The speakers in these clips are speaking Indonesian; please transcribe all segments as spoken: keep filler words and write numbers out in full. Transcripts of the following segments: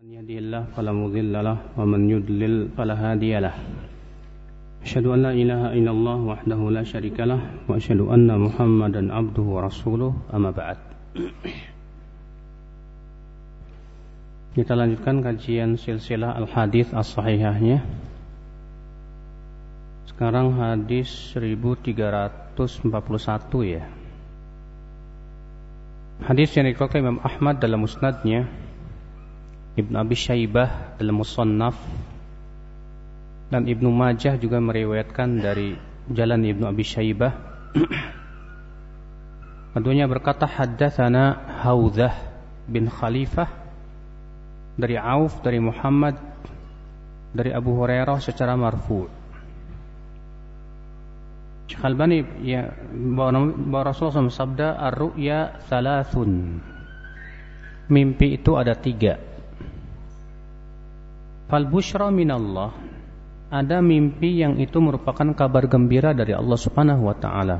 من يهده الله فلا مضل له ومن يضلل فلا هادي له أشهد أن لا إله إلا الله وحده لا شريك له وأشهد أن محمدا عبده ورسوله أما بعد. Kita lanjutkan kajian silsilah al-hadits as-sahihahnya. Sekarang hadis seribu tiga ratus empat puluh satu ya. Hadis yang dikeluarkan Imam Ahmad dalam musnadnya, Ibnu Abi Syaibah dalam Musannaf, dan Ibnu Majah juga meriwayatkan dari jalan Ibnu Abi Syaibah. Keduanya berkata, haddatsana Haudzah bin Khalifah dari Auf, dari Muhammad, dari Abu Hurairah secara marfu'. Syekh Albani ya, bahwa Rasulullah shallallahu alaihi wasallam sabda, ar-ru'ya thalathun, mimpi itu ada tiga. Fal busyra minallah, ada mimpi yang itu merupakan kabar gembira dari Allah Subhanahu wa taala.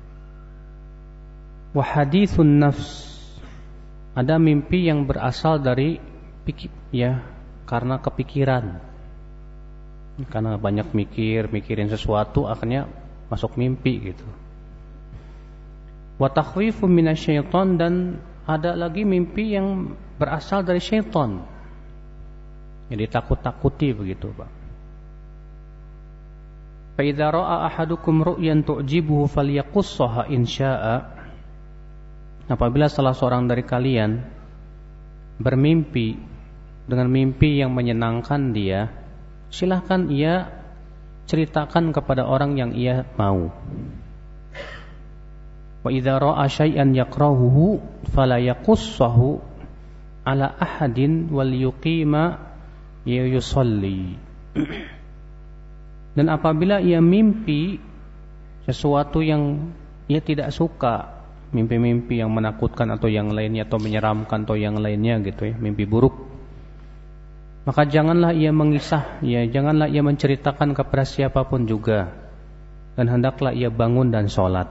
Wa haditsun nafs, ada mimpi yang berasal dari pikir, ya, karena kepikiran. Karena banyak mikir, mikirin sesuatu akhirnya masuk mimpi gitu. Wa takhwifun minasyaiton, dan ada lagi mimpi yang berasal dari syaitan. Jadi takut-takuti begitu, Pak. Fa idza ra'a ahadukum ru'yan tu'jibuhu falyaqussaha in syaa'a. Apabila salah seorang dari kalian bermimpi dengan mimpi yang menyenangkan dia, silahkan ia ceritakan kepada orang yang ia mau. Wa idza ra'a syai'an yakrahuhu fala yaqussahu ala ahadin wal yuqima yusalli. Dan apabila ia mimpi sesuatu yang ia tidak suka, mimpi-mimpi yang menakutkan atau yang lainnya, atau menyeramkan atau yang lainnya gitu ya, mimpi buruk, maka janganlah ia mengisah, ya janganlah ia menceritakan kepada siapapun juga, dan hendaklah ia bangun dan sholat.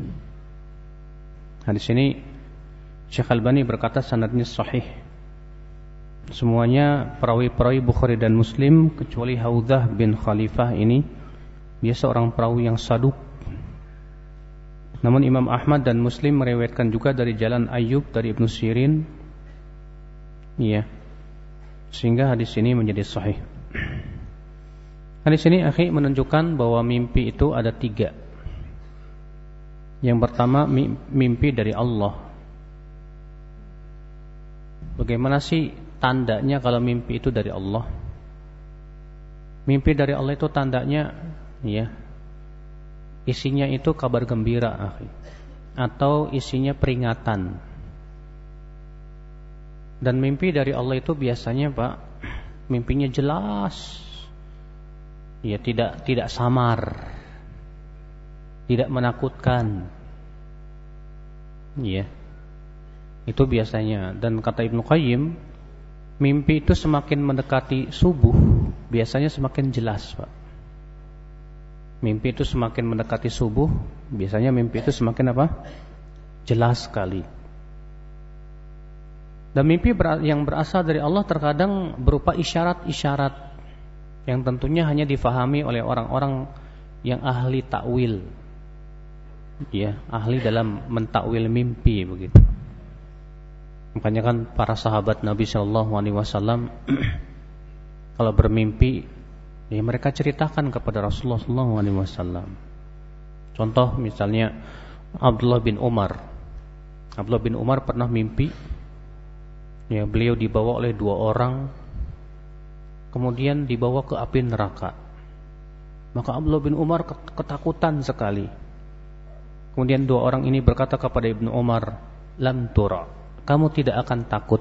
Nah, di sini Syekh Albani berkata sanadnya sahih. Semuanya perawi-perawi Bukhari dan Muslim kecuali Haudzah bin Khalifah ini, dia seorang perawi yang saduk. Namun Imam Ahmad dan Muslim meriwayatkan juga dari jalan Ayyub dari Ibnu Sirin. Iya. Sehingga hadis ini menjadi sahih. Hadis ini akhi menunjukkan bahwa mimpi itu ada tiga. Yang pertama, mimpi dari Allah. Bagaimana sih tandanya kalau mimpi itu dari Allah? Mimpi dari Allah itu tandanya, ya, isinya itu kabar gembira, akhi, atau isinya peringatan. Dan mimpi dari Allah itu biasanya, Pak, mimpinya jelas, ya, tidak tidak samar, tidak menakutkan, ya, itu biasanya. Dan kata Ibnu Qayyim, mimpi itu semakin mendekati subuh biasanya semakin jelas, Pak. Mimpi itu semakin mendekati subuh biasanya mimpi itu semakin apa? Jelas sekali. Dan mimpi yang berasal dari Allah terkadang berupa isyarat-isyarat yang tentunya hanya difahami oleh orang-orang yang ahli takwil, ya, ahli dalam mentakwil mimpi begitu. Makanya kan para sahabat Nabi Shallallahu Alaihi Wasallam kalau bermimpi, ya mereka ceritakan kepada Rasulullah Shallallahu Alaihi Wasallam. Contoh misalnya Abdullah bin Umar. Abdullah bin Umar pernah mimpi, ya, beliau dibawa oleh dua orang, kemudian dibawa ke api neraka. Maka Abdullah bin Umar ketakutan sekali. Kemudian dua orang ini berkata kepada Ibnu Umar, lam tura, kamu tidak akan takut.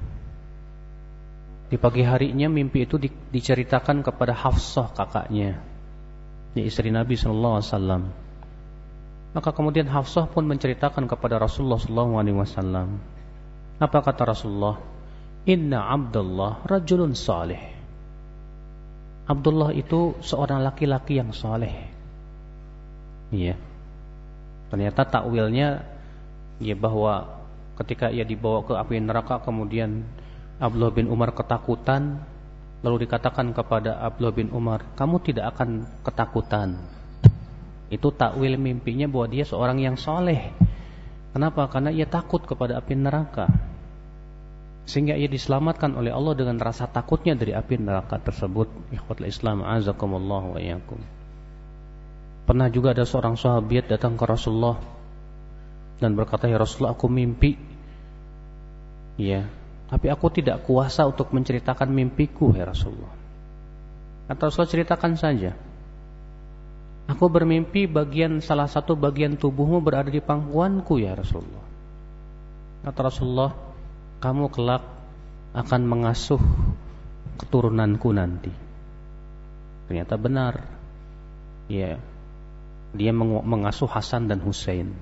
Di pagi harinya mimpi itu di, diceritakan kepada Hafsah, kakaknya, ya, istri Nabi Sallallahu Alaihi Wasallam. Maka kemudian Hafsah pun menceritakan kepada Rasulullah Sallallahu Alaihi Wasallam. Apa kata Rasulullah? Inna Abdullah rajulun salih. Abdullah itu seorang laki-laki yang saleh. Iya. Ternyata takwilnya, ya, bahwa ketika ia dibawa ke api neraka kemudian Abdullah bin Umar ketakutan, lalu dikatakan kepada Abdullah bin Umar, kamu tidak akan ketakutan. Itu takwil mimpinya bahwa dia seorang yang soleh. Kenapa? Karena ia takut kepada api neraka, sehingga ia diselamatkan oleh Allah dengan rasa takutnya dari api neraka tersebut. Ikhwatul Islam, azakumullah wa iyyakum. Pernah juga ada seorang sahabat datang ke Rasulullah dan berkata, ya Rasulullah, aku mimpi, ya, tapi aku tidak kuasa untuk menceritakan mimpiku, ya Rasulullah. Kata Rasulullah, ceritakan saja. Aku bermimpi bagian salah satu bagian tubuhmu berada di pangkuanku, ya Rasulullah. Kata Rasulullah, kamu kelak akan mengasuh keturunanku nanti. Ternyata benar. Ya, dia mengasuh Hasan dan Husain.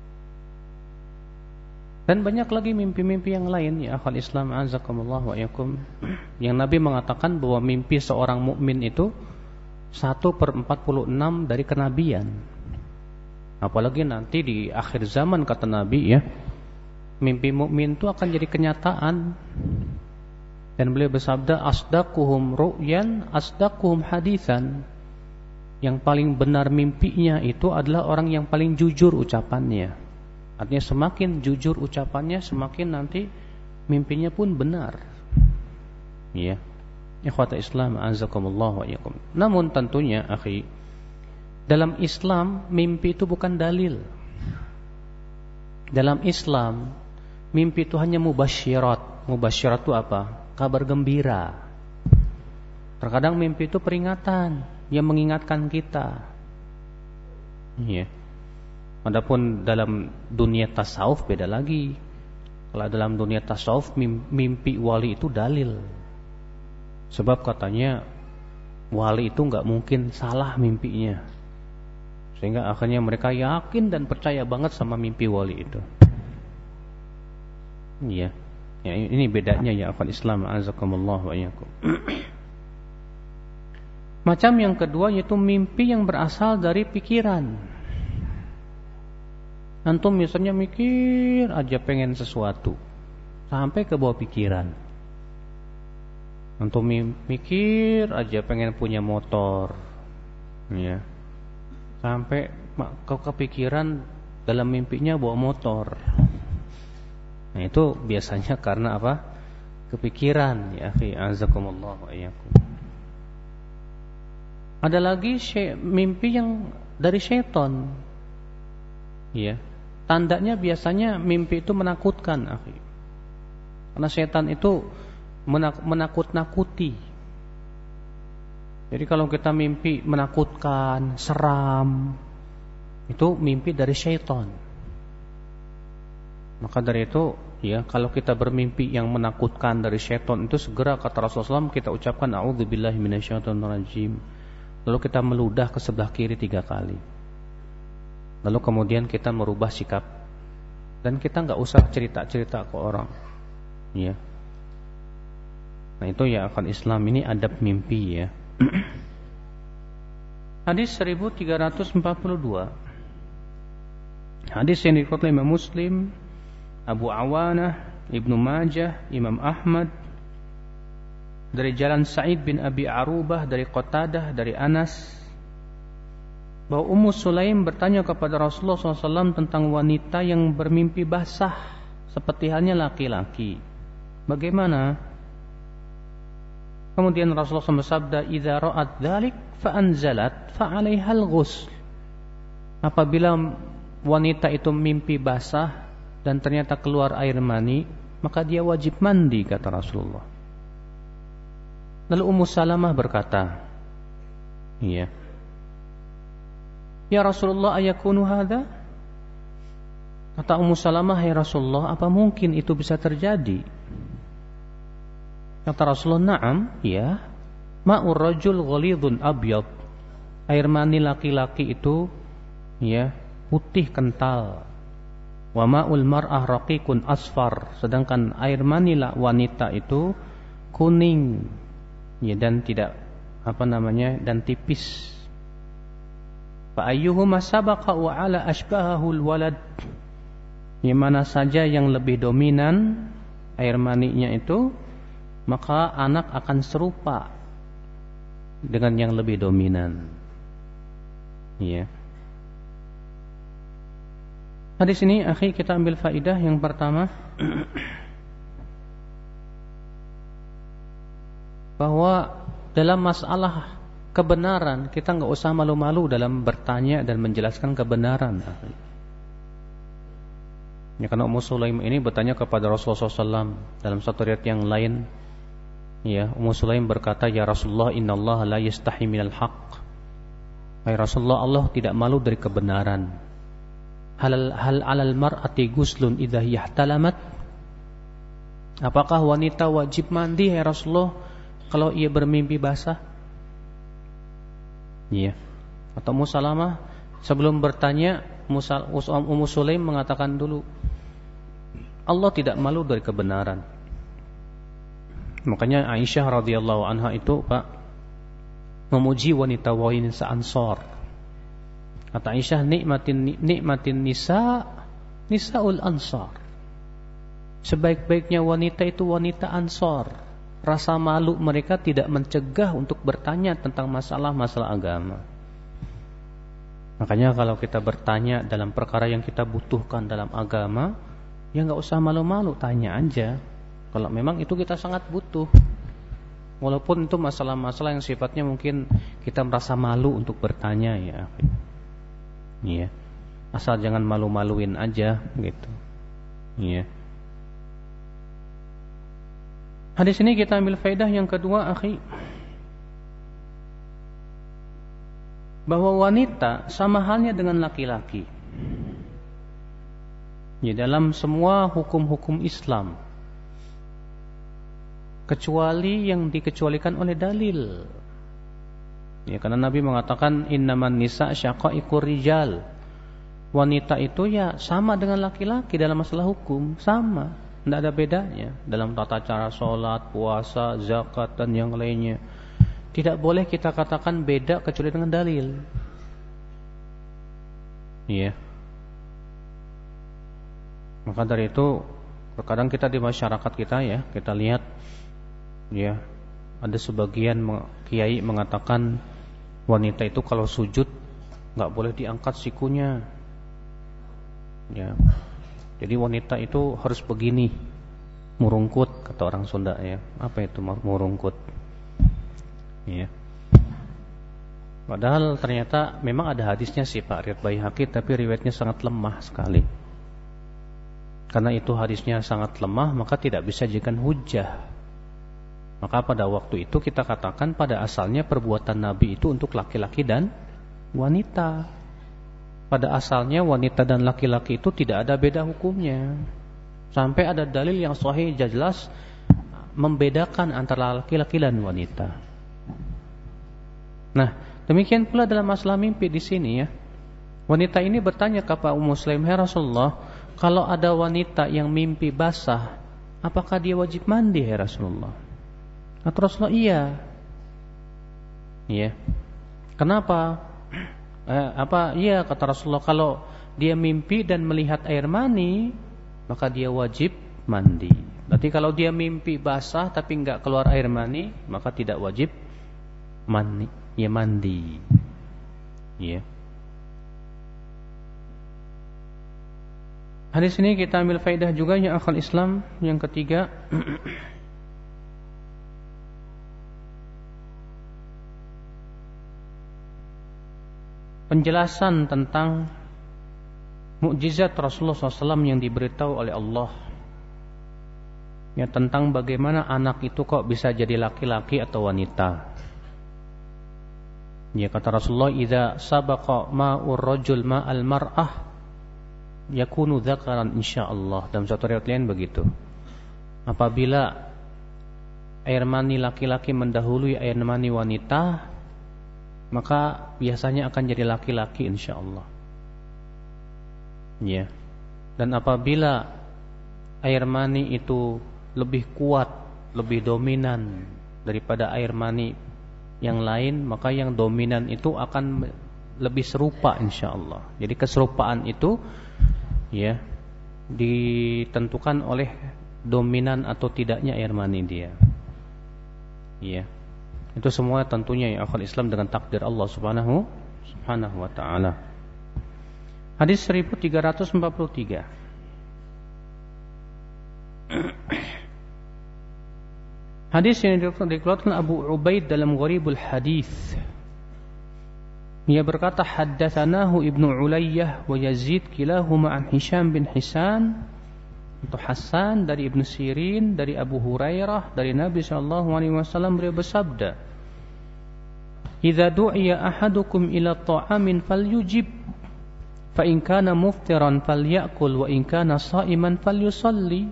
Dan banyak lagi mimpi-mimpi yang lain, ya akhwal Islam, azakumullah wa iyyakum, yang Nabi mengatakan bahwa mimpi seorang mukmin itu satu per empat puluh enam dari kenabian. Apalagi nanti di akhir zaman, kata Nabi, ya, mimpi mukmin itu akan jadi kenyataan. Dan beliau bersabda, asdaquhum ru'yan asdaquhum haditsan. Yang paling benar mimpinya itu adalah orang yang paling jujur ucapannya. Artinya semakin jujur ucapannya, semakin nanti mimpinya pun benar. Ya. Ikhwata Islam, azakumullah wa iyyakum. Namun tentunya, akhi, dalam Islam mimpi itu bukan dalil. Dalam Islam mimpi itu hanya mubasyirat. Mubasyirat itu apa? Kabar gembira. Terkadang mimpi itu peringatan yang mengingatkan kita. Iya. Adapun dalam dunia tasawuf beda lagi. Kalau dalam dunia tasawuf mimpi wali itu dalil. Sebab katanya wali itu enggak mungkin salah mimpinya. Sehingga akhirnya mereka yakin dan percaya banget sama mimpi wali itu. Iya. Ya, ini bedanya ya akhwat Islam, azakumullah wa iyyakum. Macam yang kedua yaitu mimpi yang berasal dari pikiran. Antum misalnya mikir aja pengen sesuatu sampai ke bawah pikiran. Antum mikir aja pengen punya motor, ya, sampai ke kepikiran dalam mimpinya bawa motor. Nah itu biasanya karena apa? Kepikiran, ya akhi, azakumullah wa iyyakum. Ada lagi mimpi yang dari syaitan. Ya. Tandanya biasanya mimpi itu menakutkan, akhi. Karena syaitan itu menak- menakut-nakuti. Jadi kalau kita mimpi menakutkan, seram, itu mimpi dari syaitan. Maka dari itu, ya, kalau kita bermimpi yang menakutkan dari syaitan itu segera, kata Rasulullah shallallahu alaihi wasallam, kita ucapkan a'udzubillahi minasyaitonirrajim. Lalu kita meludah ke sebelah kiri tiga kali. Lalu kemudian kita merubah sikap dan kita nggak usah cerita-cerita ke orang, ya. Nah itu ya akan Islam, ini adab mimpi, ya. Hadis seribu tiga ratus empat puluh dua. Hadis yang diriwayatkan Imam Muslim, Abu Awanah, Ibnu Majah, Imam Ahmad, dari jalan Sa'id bin Abi Arubah, dari Qatadah, dari Anas, bahwa Ummu Sulaim bertanya kepada Rasulullah shallallahu alaihi wasallam tentang wanita yang bermimpi basah seperti halnya laki-laki. Bagaimana? Kemudian Rasulullah shallallahu alaihi wasallam bersabda, "Idza ra'at dzalik fa anzalat fa 'alaihal ghusl." Apabila wanita itu mimpi basah dan ternyata keluar air mani, maka dia wajib mandi, kata Rasulullah. Lalu Ummu Salamah berkata, "Iya. Ya Rasulullah, ayakunu hadza?" Kata Ummu Salamah, "Ya Rasulullah, apa mungkin itu bisa terjadi?" Kata Rasulullah, "Na'am, ya. Ma'ur rajul ghalidun abyad." Air mani laki-laki itu, ya, putih kental. Wa ma'ul mar'ah raqiqun asfar. Sedangkan air mani wanita itu kuning, ya, dan tidak apa namanya, dan tipis. Fa ayyuhuma sabaqa wa ala ashbahahul walad. Yang mana saja yang lebih dominan air maninya itu, maka anak akan serupa dengan yang lebih dominan. Ya. Hadis ini akhi kita ambil faidah yang pertama bahwa dalam masalah kebenaran kita nggak usah malu-malu dalam bertanya dan menjelaskan kebenaran. Ya, karena Ummu Sulaim ini bertanya kepada Rasulullah shallallahu alaihi wasallam dalam satu riwayat yang lain. Ya, Ummu Sulaim berkata, ya Rasulullah, innallaha la yastahi minal haqq. Hai Rasulullah, Allah tidak malu dari kebenaran. Hal hal alal mar'ati guslun idza yahtalamat. Apakah wanita wajib mandi hai Rasulullah kalau ia bermimpi basah? Iya. Atau Ummu Salamah sebelum bertanya, Ummu Sulaim mengatakan dulu, Allah tidak malu dari kebenaran. Makanya Aisyah radhiyallahu anha itu Pak memuji wanita-wanita Ansar. Kata Aisyah, nikmatin nikmatin nisa nisaul ansar. Sebaik-baiknya wanita itu wanita Ansar. Rasa malu mereka tidak mencegah untuk bertanya tentang masalah-masalah agama. Makanya kalau kita bertanya dalam perkara yang kita butuhkan dalam agama, ya nggak usah malu-malu, tanya aja. Kalau memang itu kita sangat butuh. Walaupun itu masalah-masalah yang sifatnya mungkin kita merasa malu untuk bertanya, ya. Iya. Asal jangan malu-maluin aja gitu. Iya. Hadis ini kita ambil faedah yang kedua, akhi, bahwa wanita sama halnya dengan laki-laki. Ya, dalam semua hukum-hukum Islam, kecuali yang dikecualikan oleh dalil. Ya, karena Nabi mengatakan innaman nisa syaqaiqur rijal. Wanita itu ya sama dengan laki-laki dalam masalah hukum, sama, tidak ada bedanya dalam tata cara sholat, puasa, zakat dan yang lainnya. Tidak boleh kita katakan beda kecuali dengan dalil. Iya. Maka dari itu terkadang kita di masyarakat kita ya, kita lihat ya, ada sebagian kiai mengatakan wanita itu kalau sujud nggak boleh diangkat sikunya. Ya. Jadi wanita itu harus begini, murungkut kata orang Sunda ya. Apa itu murungkut? Ya. Padahal ternyata memang ada hadisnya sih Pak, riwayat Baihaqi, tapi riwayatnya sangat lemah sekali. Karena itu hadisnya sangat lemah, maka tidak bisa dijadikan hujjah. Maka pada waktu itu kita katakan pada asalnya perbuatan Nabi itu untuk laki-laki dan wanita. Pada asalnya wanita dan laki-laki itu tidak ada beda hukumnya. Sampai ada dalil yang sahih jelas membedakan antara laki-laki dan wanita. Nah, demikian pula dalam masalah mimpi di sini ya. Wanita ini bertanya kepada Ummu Sulaim, "Ya Rasulullah, kalau ada wanita yang mimpi basah, apakah dia wajib mandi ya Rasulullah?" Kata Rasulullah, iya. Iya. Kenapa? Eh, apa? Iya, kata Rasulullah, kalau dia mimpi dan melihat air mani, maka dia wajib mandi. Berarti kalau dia mimpi basah tapi enggak keluar air mani, maka tidak wajib mandi. Ya mandi. Iya. Hadis ini kita ambil faedah juga ya akal Islam yang ketiga. Penjelasan tentang mukjizat Rasulullah shallallahu alaihi wasallam yang diberitahu oleh Allah, ya, tentang bagaimana anak itu kok bisa jadi laki-laki atau wanita. Ya, kata Rasulullah, "Idza sabaqa ma'ur rajul ma'al mar'ah yakunu dzakaran insyaallah." Dalam satu riwayat lain begitu. Apabila air mani laki-laki mendahului air mani wanita, maka biasanya akan jadi laki-laki insyaallah. Ya. Dan apabila air mani itu lebih kuat, lebih dominan daripada air mani yang lain, maka yang dominan itu akan lebih serupa insyaallah. Jadi keserupaan itu ya ditentukan oleh dominan atau tidaknya air mani dia. Iya. Itu semua tentunya ya akhwal Islam dengan takdir Allah Subhanahu Subhanahu wa taala. Hadis seribu tiga ratus empat puluh tiga. Hadis yang dikeluarkan Abu Ubaid dalam Gharibul Hadis. Ia berkata haddatsanahu Ibnu Ulayyah wa Yazid kilahuma an Hisham bin Hisan atau Hasan dari Ibnu Sirin dari Abu Hurairah dari Nabi sallallahu alaihi wasallam beliau bersabda, "Idza du'iya ahadukum ila ta'amin falyujib fa in kana muftiran falyakul wa in kana sha'iman falyusalli."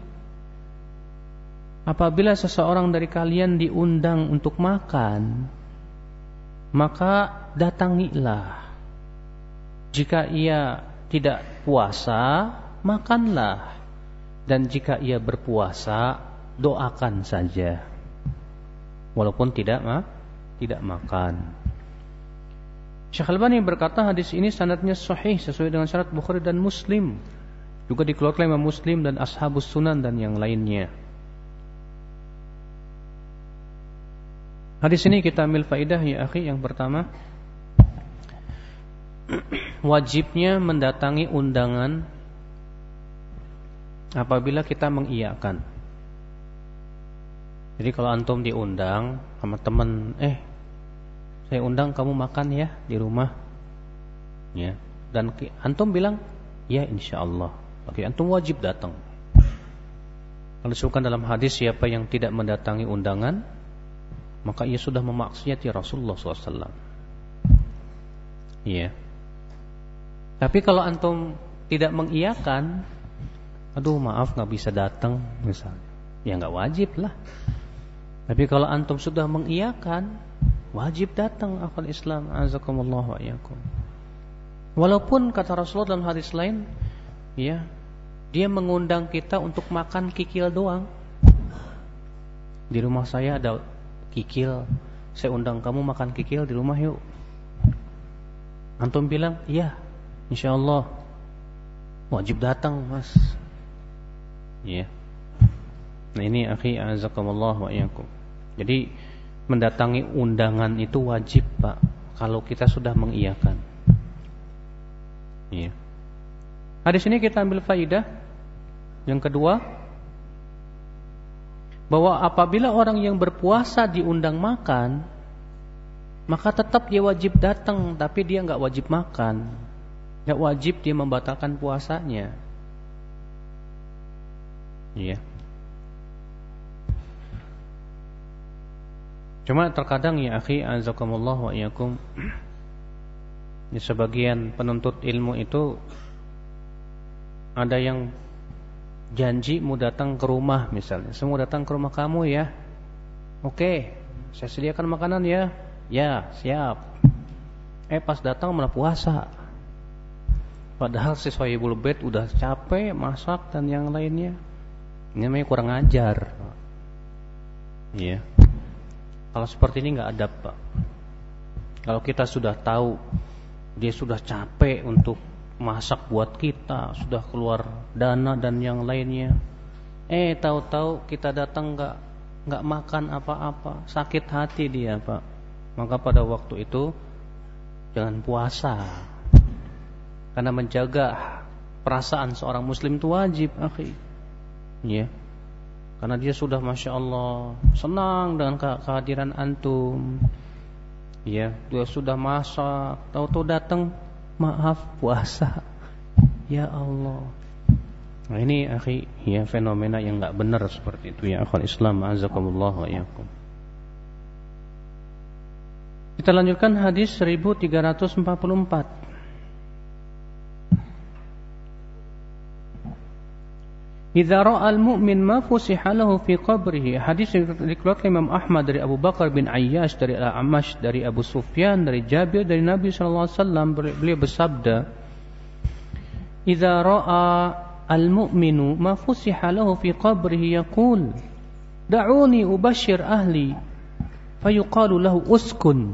Apabila seseorang dari kalian diundang untuk makan, maka datangilah. Jika ia tidak puasa, makanlah. Dan jika ia berpuasa, doakan saja. Walaupun tidak ma, tidak makan. Syekh Albani berkata hadis ini sanadnya sahih sesuai dengan syarat Bukhari dan Muslim. Juga dikeluarkan Imam Muslim dan Ashabus Sunan dan yang lainnya. Hadis ini kita ambil faidah ya akhi. Yang pertama, wajibnya mendatangi undangan apabila kita mengiyakan. Jadi kalau antum diundang sama teman, eh saya undang kamu makan ya di rumah, ya, dan antum bilang ya insyaallah, oke, antum wajib datang. Kalau disebutkan dalam hadis siapa yang tidak mendatangi undangan, maka ia sudah memaksiati Rasulullah shallallahu alaihi wasallam. Iya. Tapi kalau antum tidak mengiyakan, aduh maaf nggak bisa datang misalnya, ya nggak wajib lah. Tapi kalau antum sudah mengiyakan, wajib datang akal Islam. Azakumullah wa iyyakum. Walaupun kata Rasulullah dalam hadis lain, ya, dia mengundang kita untuk makan kikil doang. Di rumah saya ada kikil, saya undang kamu makan kikil di rumah yuk. Antum bilang, iya, insyaallah, wajib datang mas. Iya. Nah ini akhi azakumullah wa iyyakum. Jadi mendatangi undangan itu wajib pak, kalau kita sudah mengiyakan. Iya. Hadis ini kita ambil faidah. Yang kedua, bahwa apabila orang yang berpuasa diundang makan, maka tetap dia wajib datang, tapi dia nggak wajib makan, nggak wajib dia membatalkan puasanya. Iya. Cuma terkadang ya akhi azakumullah wa iyyakum, di sebagian penuntut ilmu itu ada yang janji mau datang ke rumah misalnya, saya mau datang ke rumah kamu ya, oke, saya sediakan makanan ya, ya siap. Eh pas datang malah puasa, padahal si Sohibul Bait udah capek masak dan yang lainnya. Ini namanya kurang ajar. Iya. Kalau seperti ini nggak adab pak. Kalau kita sudah tahu dia sudah capek untuk masak buat kita, sudah keluar dana dan yang lainnya, eh tahu-tahu kita datang nggak nggak makan apa-apa, sakit hati dia pak. Maka pada waktu itu jangan puasa, karena menjaga perasaan seorang muslim itu wajib akhi. Ya, karena dia sudah masya Allah senang dengan kehadiran antum. Ya, dia sudah masak, tahu-tahu datang, maaf puasa. Ya Allah. Nah ini akhi, ya fenomena yang enggak benar seperti itu ya akhwal Islam azakumullah wa iyyakum. Kita lanjutkan hadis seribu tiga ratus empat puluh empat. Idza ra'al mu'min ma fusiha lahu fi qabrihi. Hadis yang dikeluarkan Imam Ahmad dari Abu Bakar bin Ayyash, dari Al-Amash, dari Abu Sufyan, dari Jabir, dari Nabi sallallahu alaihi wasallam, beliau bersabda, "Idza ra'a al-mu'minu ma fusiha lahu fi qabrihi yaqul, da'uni ubashshir ahli." Fayuqalu lahu uskun.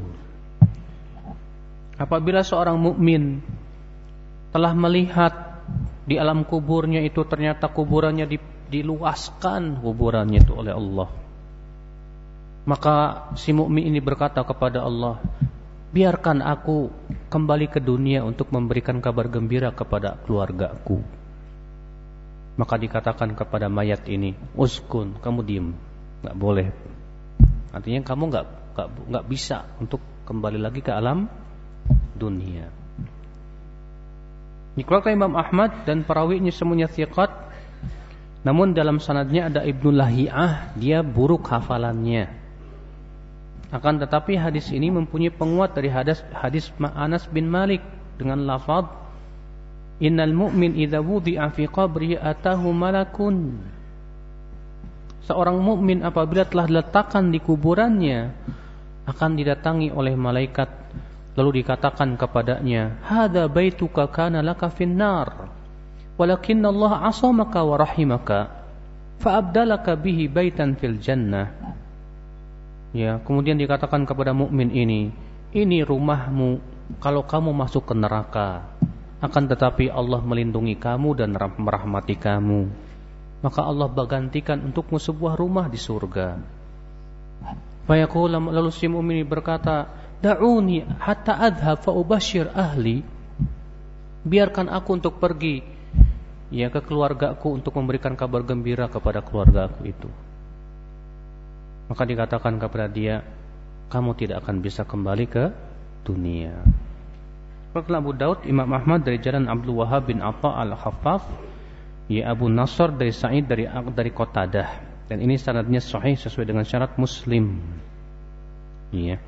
Apabila seorang mukmin telah melihat di alam kuburnya itu ternyata kuburannya diluaskan kuburannya itu oleh Allah, Maka si mukmin ini berkata kepada Allah, biarkan aku kembali ke dunia untuk memberikan kabar gembira kepada keluargaku. Maka dikatakan kepada mayat ini, uskun, kamu diam, nggak boleh. Artinya kamu nggak nggak nggak bisa untuk kembali lagi ke alam dunia. Dikeluarkan Imam Ahmad dan perawinya semuanya thiqat. Namun dalam sanadnya ada Ibnu Lahiyah, dia buruk hafalannya. Akan tetapi hadis ini mempunyai penguat dari hadis hadis Anas bin Malik dengan lafaz innal mu'min idza wudi'a fi qabrihi atahu malakun. Seorang mukmin apabila telah diletakkan di kuburannya akan didatangi oleh malaikat, lalu dikatakan kepadanya, hadza baituka kana laka finnar walakin Allah asamaka wa rahimaka fa abdalaka bihi baitan fil jannah. Ya, kemudian dikatakan kepada mukmin ini, ini rumahmu kalau kamu masuk ke neraka, akan tetapi Allah melindungi kamu dan merahmati kamu. Maka Allah bergantikan untukmu sebuah rumah di surga. Fayaqul, lalu si mukmin berkata, da'uni hatta adhab fa ubashir ahli. Biarkan aku untuk pergi ya ke keluargaku untuk memberikan kabar gembira kepada keluargaku itu. Maka dikatakan kepada dia, kamu tidak akan bisa kembali ke dunia. Qala Abu Daud, Imam Ahmad dari jalan Abdul Wahhab bin Atha al-Khaffaf, ya Abu Nasr dari Sa'id dari dari Qatadah, dan ini sanadnya sahih sesuai dengan syarat Muslim. Iya.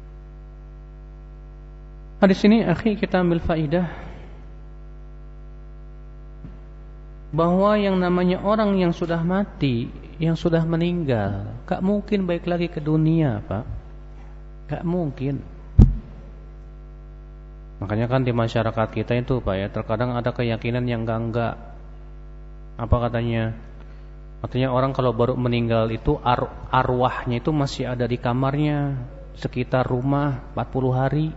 Hadis ini akhi kita ambil faidah bahwa yang namanya orang yang sudah mati, yang sudah meninggal, gak mungkin balik lagi ke dunia, Pak. Gak mungkin. Makanya kan di masyarakat kita itu, Pak ya, terkadang ada keyakinan yang enggak-enggak. Apa katanya? Katanya orang kalau baru meninggal itu ar- arwahnya itu masih ada di kamarnya sekitar rumah empat puluh hari.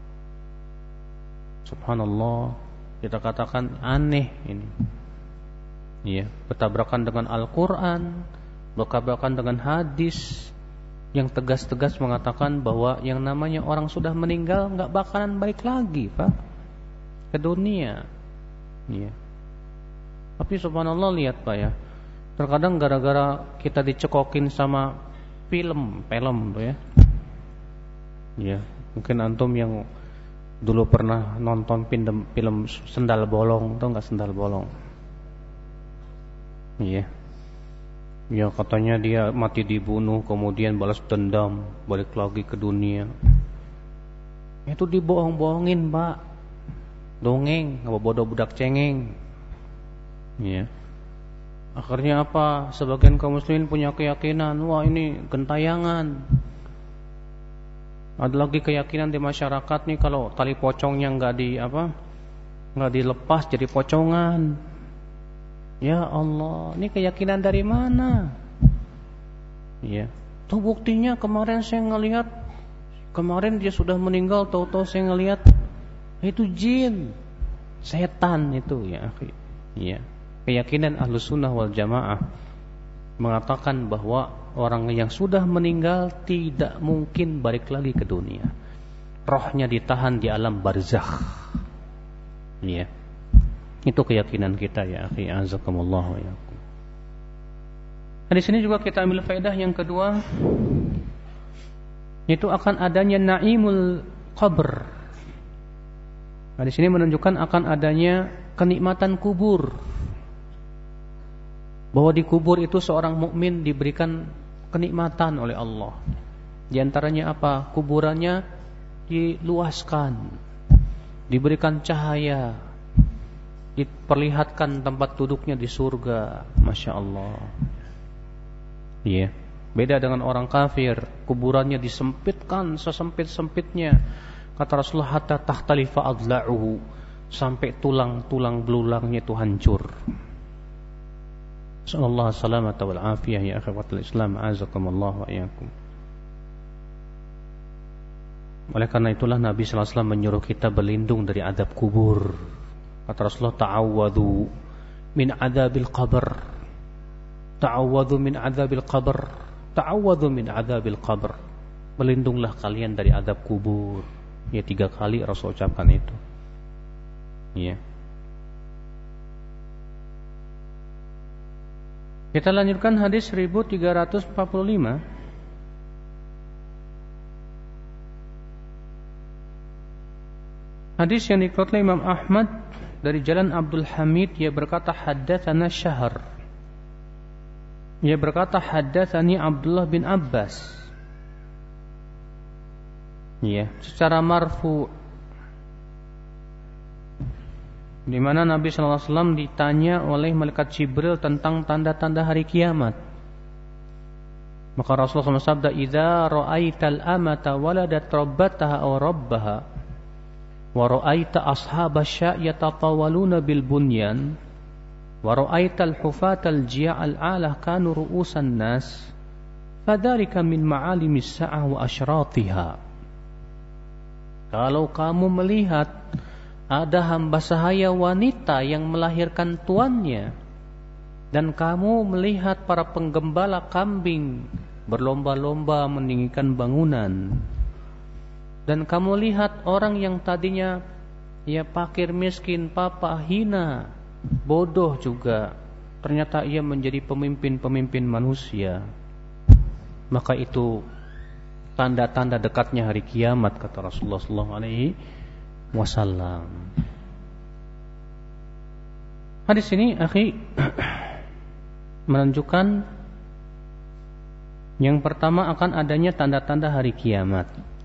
Subhanallah. Kita katakan aneh ini. Iya, bertabrakan dengan Al-Quran, bertabrakan dengan hadis yang tegas-tegas mengatakan bahwa yang namanya orang sudah meninggal nggak bakalan balik lagi, Pak, ke dunia. Iya. Tapi subhanallah, lihat Pak ya, terkadang gara-gara kita dicekokin sama film, film tuh ya. Iya, mungkin antum yang dulu pernah nonton film, film Sendal Bolong, tau nggak Sendal Bolong? Iya. Ya katanya dia mati dibunuh, kemudian balas dendam, balik lagi ke dunia. Itu dibohong-bohongin, Pak. Dongeng, apa bodoh budak cengeng. Iya. Akhirnya apa? Sebagian kaum muslimin punya keyakinan, wah ini gentayangan. Ada lagi keyakinan di masyarakat nih, kalau tali pocongnya enggak di apa? Enggak dilepas jadi pocongan. Ya Allah, ini keyakinan dari mana? Ya, tuh buktinya kemarin saya ngelihat, kemarin dia sudah meninggal, tahu-tahu saya ngelihat itu jin, setan itu ya. Ya, keyakinan Ahlus Sunnah wal Jamaah mengatakan bahwa orang yang sudah meninggal tidak mungkin balik lagi ke dunia. Rohnya ditahan di alam barzakh. Ya. Itu keyakinan kita ya akhi, azakumullah wa yakum. Nah, di sini juga kita ambil faedah yang kedua, yaitu akan adanya naimul qabr. Nah, di sini menunjukkan akan adanya kenikmatan kubur. Bahwa di kubur itu seorang mukmin diberikan kenikmatan oleh Allah. Di antaranya apa? Kuburannya diluaskan, diberikan cahaya, diperlihatkan tempat duduknya di surga. Masya Allah. Iya. Yeah. Beda dengan orang kafir, kuburannya disempitkan sesempit-sempitnya. Kata Rasulullah, hatta tahtalifa adla'uhu, sampai tulang-tulang belulangnya itu hancur. Sallallahu salamata wal afiyah ya akhwatul Islam, azakumullah wa iyyakum. Oleh karena itulah Nabi sallallahu alaihi wasallam menyuruh kita berlindung dari azab kubur. Kata Rasulullah, ta'awwadhu min adzabil qabr. Ta'awwadhu min adzabil qabr. ta'awwadhu min adzabil qabr. Berlindunglah kalian dari azab kubur. Ya, tiga kali Rasul ucapkan itu. Ya. Kita lanjutkan hadis seribu tiga ratus empat puluh lima. Hadis yang dikeluarkan Imam Ahmad dari jalan Abdul Hamid, ia berkata haddatsana Syahr. Ia berkata haddatsani Abdullah bin Abbas. Ya, secara marfu, di mana Nabi sallallahu alaihi wasallam ditanya oleh malaikat Jibril tentang tanda-tanda hari kiamat. Maka Rasulullah shallallahu alaihi wasallam bersabda, "Idza ra'aital amata waladat rabbataha aw rabbaha wa ra'aita ashabasy yatatawaluna bil bunyan wa ra'aital hufatal ji'al 'alah kanu ru'usan nas fadzalika min ma'alimis sa'ah wa asyratiha." Kalau kamu melihat ada hamba sahaya wanita yang melahirkan tuannya, dan kamu melihat para penggembala kambing berlomba-lomba meninggikan bangunan, dan kamu lihat orang yang tadinya ya fakir miskin, papa, hina, bodoh juga, ternyata ia menjadi pemimpin-pemimpin manusia, maka itu tanda-tanda dekatnya hari kiamat, kata Rasulullah sallallahu alaihi wasallam. Hadis ini, akhi, menunjukkan yang pertama akan adanya tanda-tanda hari kiamat.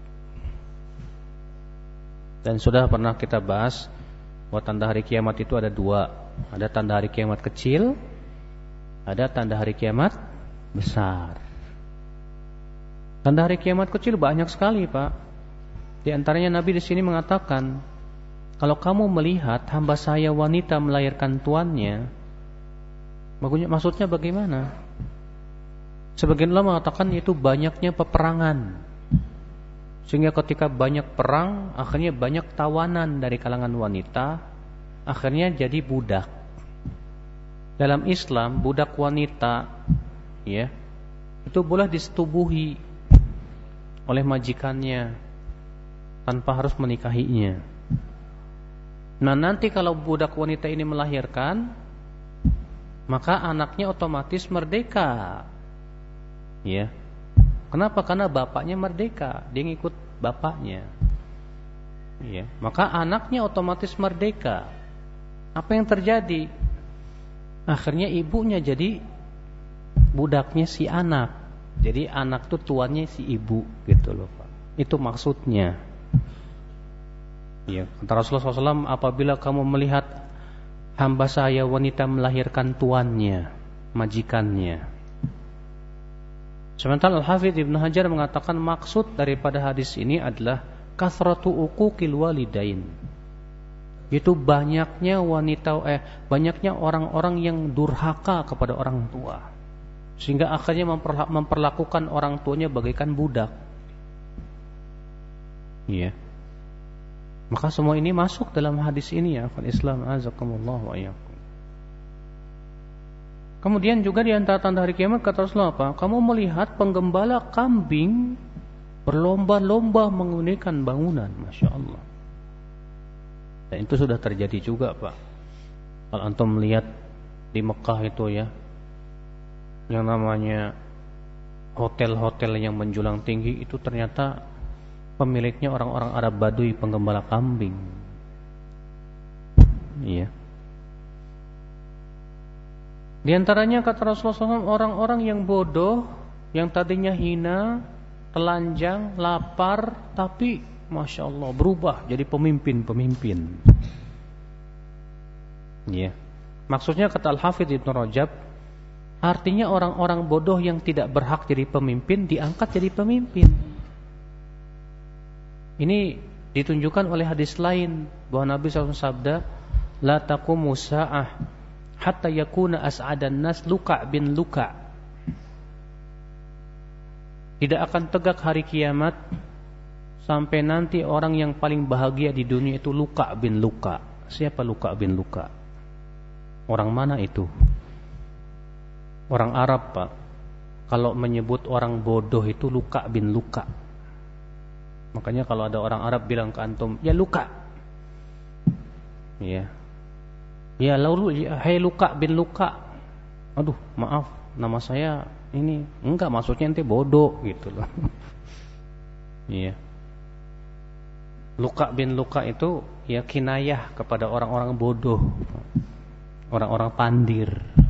Dan sudah pernah kita bahas bahwa tanda hari kiamat itu ada dua. Ada tanda hari kiamat kecil, ada tanda hari kiamat besar. Tanda hari kiamat kecil banyak sekali, Pak. Di antaranya Nabi di sini mengatakan, kalau kamu melihat hamba saya wanita melahirkan tuannya, maksudnya bagaimana? Sebagian ulama mengatakan itu banyaknya peperangan, sehingga ketika banyak perang, akhirnya banyak tawanan dari kalangan wanita, akhirnya jadi budak. Dalam Islam, budak wanita, ya, itu boleh disetubuhi oleh majikannya tanpa harus menikahinya. Nah, nanti kalau budak wanita ini melahirkan, maka anaknya otomatis merdeka. Ya. Kenapa? Karena bapaknya merdeka, dia ngikut bapaknya. Ya. Maka anaknya otomatis merdeka. Apa yang terjadi? Akhirnya ibunya jadi budaknya si anak. Jadi anak itu tuannya si ibu, gitu loh, Pak. Itu maksudnya. Ya, kata Rasulullah shallallahu alaihi wasallam, apabila kamu melihat hamba saya wanita melahirkan tuannya, majikannya. Sementara Al-Hafidz Ibnu Hajar mengatakan maksud daripada hadis ini adalah kathratu uquqil walidain. Itu banyaknya wanita eh banyaknya orang-orang yang durhaka kepada orang tua, sehingga akhirnya memperlakukan orang tuanya bagaikan budak. Iya. Maka semua ini masuk dalam hadis ini, ya, Islam azakumullah wa iyyakum. Kemudian juga di antara tanda hari kiamat, kata Rasulullah apa? Kamu melihat penggembala kambing berlomba-lomba mengunikan bangunan, Masya Allah. Dan itu sudah terjadi juga, Pak. Kalau antum melihat di Mekah itu, ya, yang namanya hotel-hotel yang menjulang tinggi, itu ternyata pemiliknya orang-orang Arab Baduy, penggembala kambing. Iya. Di antaranya kata Rasulullah shallallahu alaihi wasallam, orang-orang yang bodoh, yang tadinya hina, telanjang, lapar, tapi Masya Allah berubah jadi pemimpin-pemimpin. Iya. Maksudnya kata Al-Hafidz Ibnu Rajab, artinya orang-orang bodoh yang tidak berhak jadi pemimpin diangkat jadi pemimpin. Ini ditunjukkan oleh hadis lain bahwa Nabi shallallahu alaihi wasallam sabda, la taqumu sa'ah hatta yakuna as'adan nas Luka' bin Luka'. Tidak akan tegak hari kiamat sampai nanti orang yang paling bahagia di dunia itu Luka' bin Luka'. Siapa Luka' bin Luka'? Orang mana itu? Orang Arab, Pak. kalau menyebut orang bodoh itu Luka bin Luka. Makanya kalau ada orang Arab bilang ke antum, ya Luka, ya, ya lalu, ya, hai Luka bin Luka. Aduh, maaf, nama saya ini, enggak, maksudnya ente bodoh gitu loh. Iya. Luka bin Luka itu ya kinayah kepada orang-orang bodoh, orang-orang pandir.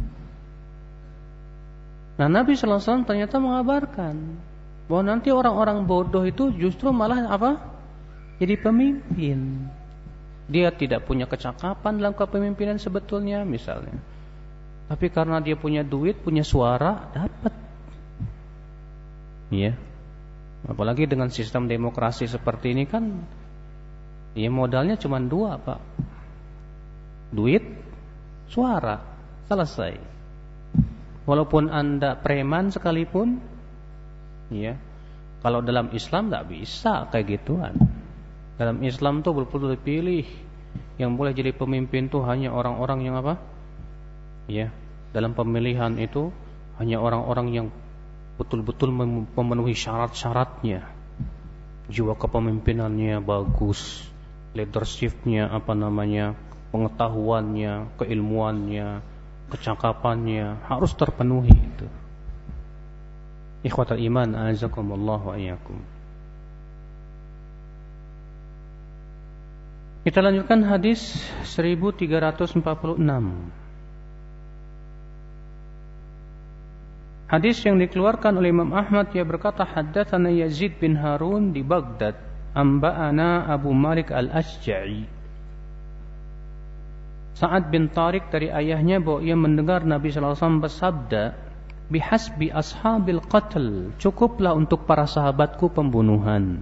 Nah, Nabi sallallahu alaihi wasallam ternyata mengabarkan bahwa nanti orang-orang bodoh itu justru malah apa? Jadi pemimpin. Dia tidak punya kecakapan dalam kepemimpinan sebetulnya misalnya. Tapi karena dia punya duit, punya suara, dapat. Iya. Apalagi dengan sistem demokrasi seperti ini kan, ya modalnya cuma dua, Pak. Duit, suara, selesai. Walaupun Anda preman sekalipun, ya, kalau dalam Islam tidak bisa kayak gituan. Dalam Islam tuh betul-betul dipilih. Yang boleh jadi pemimpin tuh hanya orang-orang yang apa? Ya, dalam pemilihan itu hanya orang-orang yang betul-betul memenuhi syarat-syaratnya. Jiwa kepemimpinannya bagus, leadershipnya apa namanya, pengetahuannya, keilmuannya, kecakapannya harus terpenuhi itu. Ikhwatal iman, a'azakumullah wa iyyakum. Kita lanjutkan hadis seribu tiga ratus empat puluh enam. Hadis yang dikeluarkan oleh Imam Ahmad, ia berkata, haddatsana Yazid bin Harun di Baghdad, amba'ana Abu Malik al-Ashja'i. Sa'ad bin Tariq dari ayahnya bahwa ia mendengar Nabi sallallahu alaihi wasallam bersabda, bihasbi ashabil qatl, cukuplah untuk para sahabatku pembunuhan.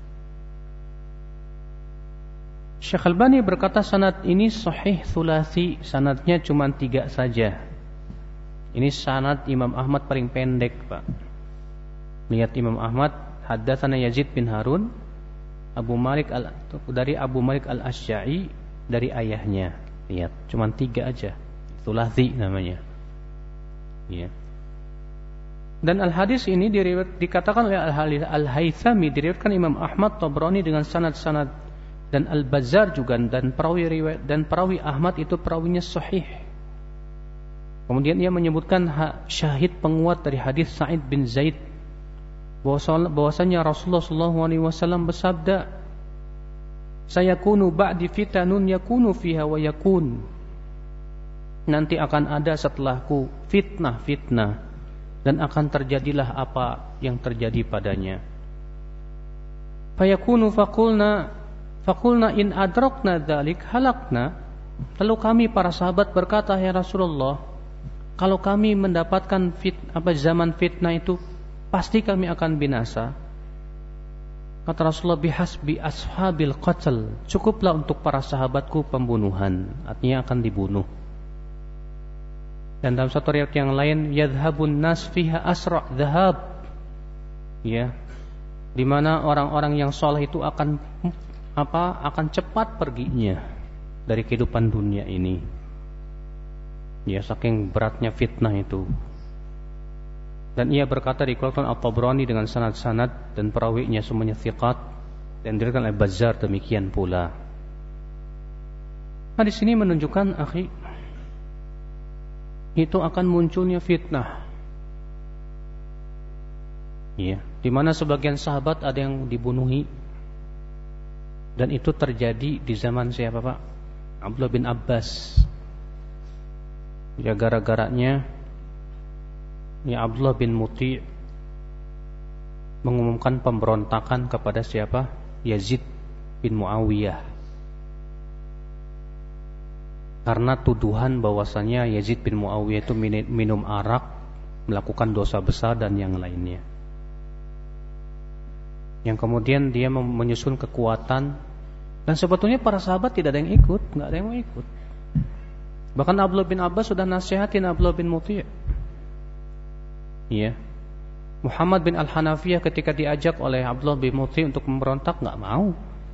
Syekh Albani berkata sanad ini sahih thulathi, sanadnya cuma tiga saja. Ini sanad Imam Ahmad paling pendek, Pak. Lihat Imam Ahmad, haddatsana Yazid bin Harun, Abu Malik al dari Abu Malik al-Ashja'i dari ayahnya. Lihat, cuma tiga aja. Thulathi namanya. Ya. Dan al-hadis ini diriwayat, dikatakan oleh Al-Haythami, diriwayatkan Imam Ahmad, Tabrani dengan sanad-sanad, dan Al-Bazzar juga, dan perawi riwayat dan perawi Ahmad itu perawinya sahih. Kemudian ia menyebutkan syahid penguat dari hadis Sa'id bin Zaid bahwasanya Rasulullah sallallahu alaihi wasallam bersabda, sayakunu ba'di fitanun yakunu fiha wa yakun, nanti akan ada setelahku fitnah-fitnah dan akan terjadilah apa yang terjadi padanya. Fayakunu faqulna faqulna in adrakna dzalik halakna, lalu kami para sahabat berkata, ya Rasulullah, kalau kami mendapatkan fit, apa zaman fitnah itu pasti kami akan binasa. Kata Rasulullah, bihasbi ashabil qatl, cukuplah untuk para sahabatku pembunuhan, artinya akan dibunuh. Dan dalam satu riwayat yang lain, yadhhabun nas fiha asra' dhahab, ya, di mana orang-orang yang saleh itu akan apa? Akan cepat perginya dari kehidupan dunia ini. Ya, saking beratnya fitnah itu. Dan ia berkata dikeluarkan At-Tabrani dengan sanad-sanad dan perawinya semuanya thiqat, dan diriwayatkan oleh Bazzar demikian pula. Hadis ini menunjukkan, akhi, itu akan munculnya fitnah. Ya, di mana sebagian sahabat ada yang dibunuhi, dan itu terjadi di zaman siapa, Pak? Abdullah bin Abbas. Ya, gara-garanya ya Abdullah bin Muti' mengumumkan pemberontakan kepada siapa? Yazid bin Muawiyah. Karena tuduhan bahwasanya Yazid bin Muawiyah itu minum arak, melakukan dosa besar dan yang lainnya. Yang kemudian dia menyusun kekuatan, dan sebetulnya para sahabat tidak ada yang ikut, enggak ada yang mau ikut. Bahkan Abdullah bin Abbas sudah nasihatin Abdullah bin Muti'. Iya. Muhammad bin Al-Hanafiyah ketika diajak oleh Abdullah bin Muti' untuk memberontak, enggak mau.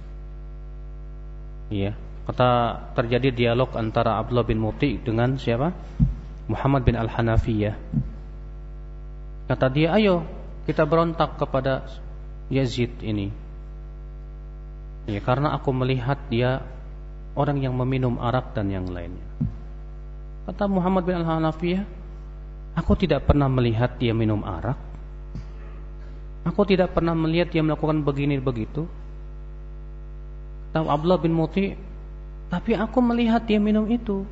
Iya. Kata terjadi dialog antara Abdullah bin Muti' dengan siapa? Muhammad bin Al-Hanafiyah. Kata dia, ayo kita berontak kepada Yazid ini. Ya, karena aku melihat dia orang yang meminum arak dan yang lainnya. Kata Muhammad bin Al-Hanafiyah, aku tidak pernah melihat dia minum arak. Aku tidak pernah melihat dia melakukan begini begitu. Kata Abdullah bin Muti, tapi aku melihat dia minum itu.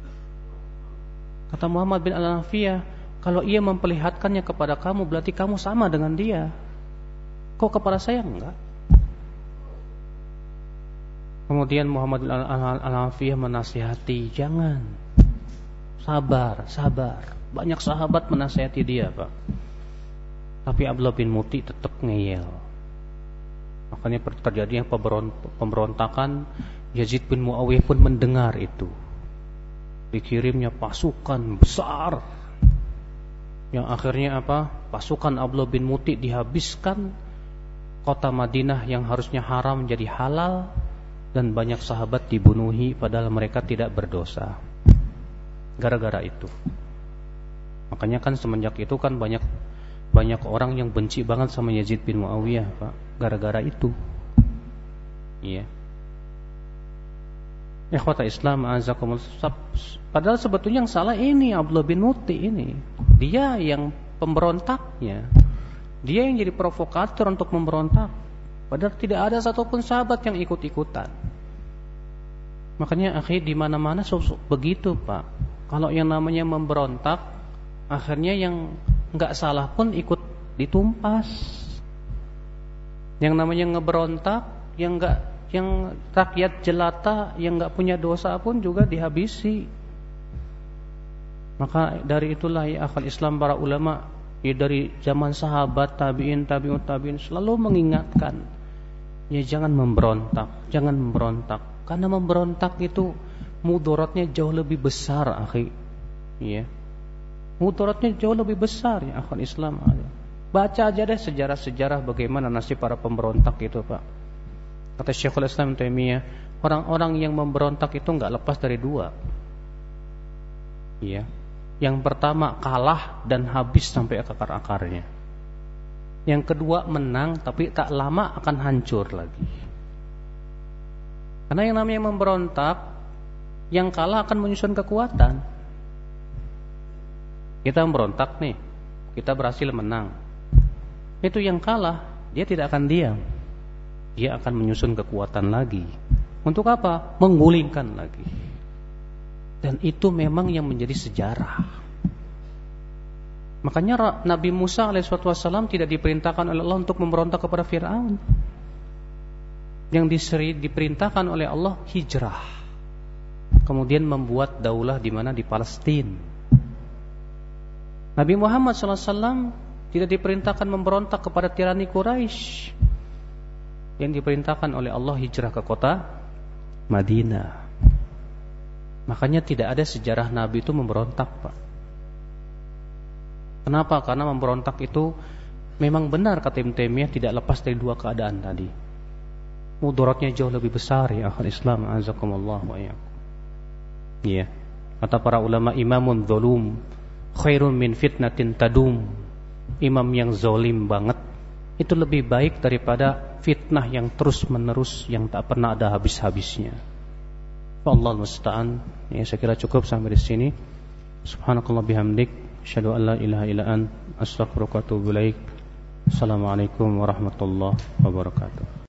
Kata Muhammad bin Al-Hanafiyah, kalau ia memperlihatkannya kepada kamu, berarti kamu sama dengan dia. Kok kepada saya enggak? Kemudian Muhammad bin Al-Hanafiyah menasihati, jangan, sabar, sabar. Banyak sahabat menasihati dia, Pak. Tapi Abdullah bin Muti tetap ngeyel. Makanya terjadinya pemberontakan. Yazid bin Muawiyah pun mendengar itu. Dikirimnya pasukan besar. Yang akhirnya apa? Pasukan Abdullah bin Muti dihabiskan. Kota Madinah yang harusnya haram menjadi halal. Dan banyak sahabat dibunuhi padahal mereka tidak berdosa. Gara-gara itu. Makanya kan semenjak itu kan banyak banyak orang yang benci banget sama Yazid bin Muawiyah, Pak, gara-gara itu. Iya. Ikhwata Islam azakumullah. Padahal sebetulnya yang salah ini Abdullah bin Muti ini. Dia yang pemberontaknya. Dia yang jadi provokator untuk memberontak. Padahal tidak ada satupun sahabat yang ikut-ikutan. Makanya akhirnya di mana-mana begitu, Pak. Kalau yang namanya memberontak, akhirnya yang enggak salah pun ikut ditumpas. Yang namanya ngeberontak, yang enggak, yang rakyat jelata, yang enggak punya dosa pun juga dihabisi. Maka dari itulah ya akhal Islam, para ulama ya dari zaman sahabat, tabi'in, tabi'ut tabi'in selalu mengingatkan, ya jangan memberontak, jangan memberontak. Karena memberontak itu mudaratnya jauh lebih besar, akhi. Ya. Mudaratnya jauh lebih besar ya akhwat Islam. Baca aja deh sejarah-sejarah bagaimana nasib para pemberontak itu, Pak. Kata Syekhul Islam Taimiyah, orang-orang yang memberontak itu enggak lepas dari dua. Iya. Yang pertama kalah dan habis sampai akar-akarnya. Yang kedua menang tapi tak lama akan hancur lagi. Karena yang namanya memberontak, yang kalah akan menyusun kekuatan. Kita memberontak nih, kita berhasil menang. Itu yang kalah, dia tidak akan diam. Dia akan menyusun kekuatan lagi. Untuk apa? Menggulingkan lagi. Dan itu memang yang menjadi sejarah. Makanya Nabi Musa alaihissalatu wassalam tidak diperintahkan oleh Allah untuk memberontak kepada Fir'aun. Yang diseri, diperintahkan oleh Allah hijrah. Kemudian membuat daulah di mana? Di Palestina. Nabi Muhammad shallallahu alaihi wasallam tidak diperintahkan memberontak kepada tirani Quraisy. Yang diperintahkan oleh Allah hijrah ke kota Madinah. Makanya tidak ada sejarah Nabi itu memberontak, Pak. Kenapa? Karena memberontak itu memang benar kata Ibnu Taimiyah tidak lepas dari dua keadaan tadi. Mudaratnya jauh lebih besar ya akhwat Islam azakumullah wa iyyakum. Iya. Kata para ulama, imamun dzulum khairun min fitnatin tadum. Imam yang zalim banget itu lebih baik daripada fitnah yang terus menerus yang tak pernah ada habis-habisnya. Wallahu musta'an. Ya, saya kira cukup sampai di sini. Subhanakallah bihamdik, asyhadu an la ilaha illa ant, astaghfiruka wa atubu ilaik. Assalamualaikum warahmatullahi wabarakatuh.